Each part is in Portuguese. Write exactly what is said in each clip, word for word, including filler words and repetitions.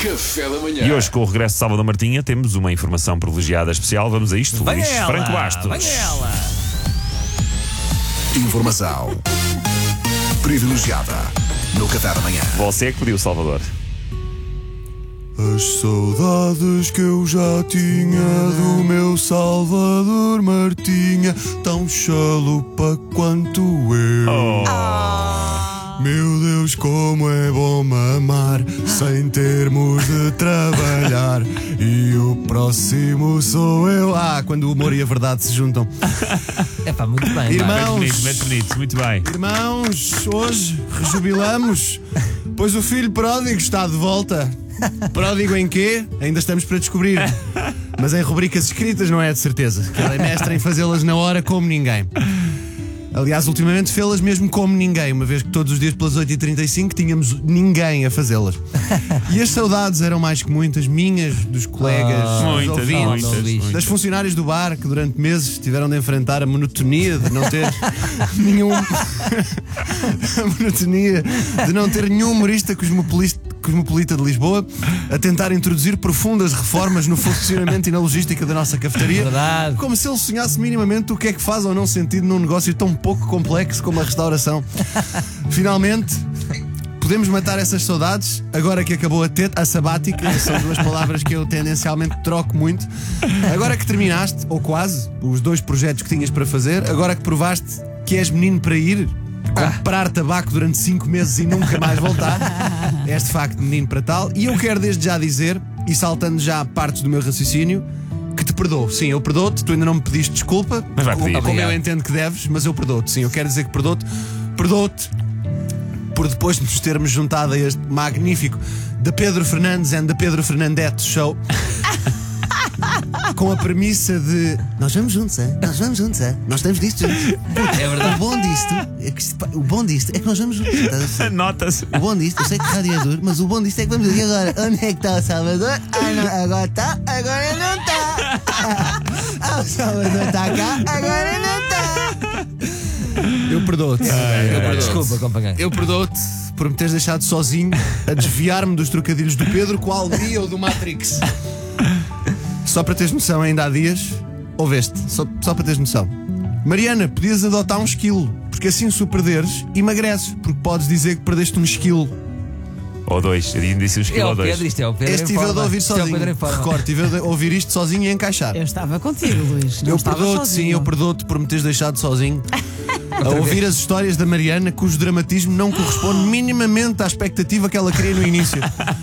Café da manhã. E hoje, com o regresso de Salvador Martinha, temos uma informação privilegiada especial. Vamos a isto, Vem Luís ela, Franco Bastos. vem ela. Informação privilegiada no Café da manhã. Você é que pediu, Salvador. As saudades que eu já tinha do meu Salvador Martinha, tão chalupa quanto eu. Oh. Meu Deus, como é bom mamar sem termos de trabalhar. E o próximo sou eu. Ah, quando o humor e a verdade se juntam. É pá, muito bem. Irmão. Muito bonito, muito bonito, muito bem. Irmãos, hoje rejubilamos, pois o filho pródigo está de volta. Pródigo em quê? Ainda estamos para descobrir. Mas em rubricas escritas não é de certeza. Que ela é mestra em fazê-las na hora como ninguém. Aliás, ultimamente fê-las mesmo como ninguém, uma vez que todos os dias pelas oito e trinta e cinco tínhamos ninguém a fazê-las. E as saudades eram mais que muitas, minhas, dos colegas, Oh, dos muitas, ouvintes, muitas, muitas. das funcionárias do bar que durante meses tiveram de enfrentar a monotonia de não ter nenhum a monotonia de não ter nenhum humorista cosmopolista, cosmopolita de Lisboa a tentar introduzir profundas reformas no funcionamento e na logística da nossa cafetaria. Verdade. Como se ele sonhasse minimamente o que é que faz ou não sentido num negócio tão pouco complexo como a restauração. Finalmente podemos matar essas saudades agora que acabou a teta, a sabática. São duas palavras que eu tendencialmente troco muito. Agora que terminaste, ou quase, os dois projetos que tinhas para fazer, agora que provaste que és menino para ir comprar tabaco durante cinco meses e nunca mais voltar, és de facto menino para tal. E eu quero desde já dizer, e saltando já partes do meu raciocínio, que te perdoo. Sim, eu perdoo-te. Tu ainda não me pediste desculpa, Mas vai como, pedir. como eu Obrigado. entendo que deves, mas eu perdoo-te. Sim, eu quero dizer que perdoo-te. Perdoo-te por depois de nos termos juntado a este magnífico The Pedro Fernandes and The Pedro Fernandette Show, com a premissa de nós vamos juntos, é? Nós vamos juntos, é? Nós estamos disto juntos. É verdade. O bom disto é que, isto- o bom disto é que nós vamos juntos. Estás a perceber? Nota-se. O bom disto, eu sei que rádio é duro, mas o bom disto é que vamos. E agora? Onde é que está o Salvador? Ah, não, agora está, agora não está. Ah, o Salvador está cá, agora não está. Eu perdoo-te. Eu perdoo-te. Desculpa, companheiro. Eu perdoo-te por me teres deixado sozinho a desviar-me dos trocadilhos do Pedro com a alegria ou do Matrix. Só para teres noção, ainda há dias, ouveste, só, só para teres noção. Mariana, podias adotar um esquilo, porque assim se o perderes, emagreces, porque podes dizer que perdeste um esquilo. Ou dois. Eu disse um É esquilo ou o dois. Pedro, isto é o Pedro. Este em tive eu de forma. ouvir Isto é o sozinho. Pedro em forma. Recordo, tive eu de ouvir isto sozinho e encaixar. Eu estava contigo, Luís. Não Eu estava perdoo-te, sim, sozinho. eu perdoo-te por me teres deixado sozinho a ouvir as histórias da Mariana, cujo dramatismo não corresponde minimamente à expectativa que ela queria no início.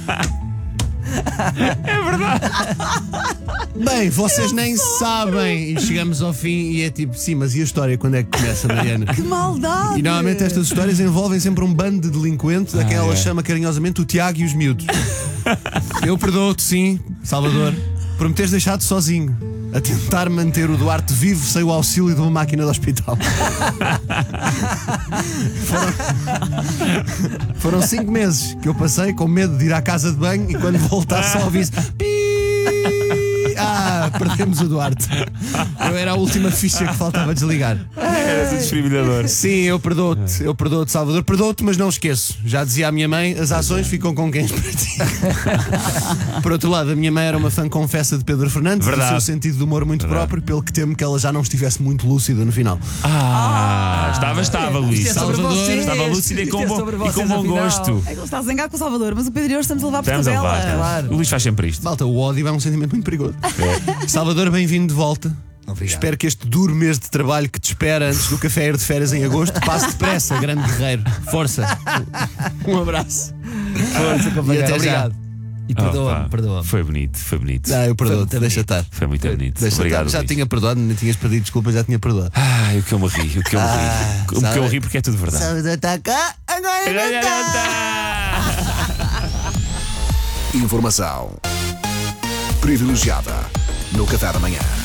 É verdade. Bem, vocês nem sabem. E chegamos ao fim e é tipo, sim, mas e a história quando é que começa, Mariana? Que maldade! E normalmente estas histórias envolvem sempre um bando de delinquentes, a quem ela chama carinhosamente o Tiago e os miúdos. Eu perdoo-te, sim, Salvador, por me teres deixado sozinho a tentar manter o Duarte vivo sem o auxílio de uma máquina de hospital. Foram, foram cinco meses que eu passei com medo de ir à casa de banho e quando voltar só ouvi-se pi. Ah, perdemos o Duarte. Eu era a última ficha que faltava desligar. Era desfibrilhador. Sim, eu perdoo-te, eu perdoo-te, Salvador. Perdoo-te, mas não esqueço. Já dizia a minha mãe, as ações ficam com quem as pratica. Por outro lado, a minha mãe era uma fã confessa de Pedro Fernandes, do Verdade. seu sentido de humor muito próprio, pelo que temo que ela já não estivesse muito lúcida no final. Ah, estava, estava, Luís. Isto é sobre Salvador, vocês. Estava lúcido e Isto com é bom, sobre e com vocês, bom afinal. gosto. É que ele está a zangar com o Salvador, mas o Pedro e eu estamos a levar por Estamos a tabela. levar. Claro. O Luís faz sempre isto. Malta, o ódio é um sentimento muito perigoso. Salvador, bem-vindo de volta. Obrigado. Espero que este duro mês de trabalho que te espera antes do café ir de férias em agosto passe depressa, grande guerreiro. Força. Um abraço. Força, companheiro. E até já. Obrigado. E Opa, perdoa-me, perdoa-me. Foi bonito, foi bonito. Ah, eu perdoo-te, Foi- deixa estar. Foi muito bonito. Deixa Obrigado, estar. Já Luís. tinha perdoado, não tinhas pedido desculpa, já tinha perdoado. Ai, o que eu me ri, o que eu me ri. Ah, o que sabe? eu ri porque é tudo verdade. Salvador está cá, agora não está. Informação privilegiada no Café da manhã.